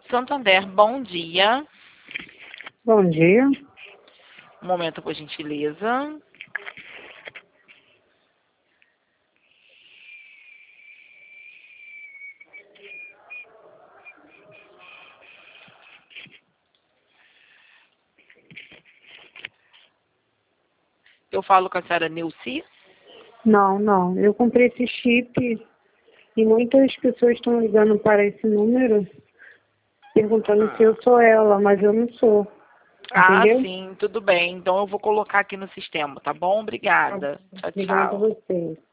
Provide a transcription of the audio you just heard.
Santander, bom dia. Bom dia. Um momento, por gentileza. Eu falo com a senhora Nilce. Não. Eu comprei esse chip e muitas pessoas estão ligando para esse número perguntando se eu sou ela, mas eu não sou. Ah, Entendeu? sim, tudo bem. Então eu vou colocar aqui no sistema, tá bom? Obrigada. Tchau, Obrigada a tchau. você.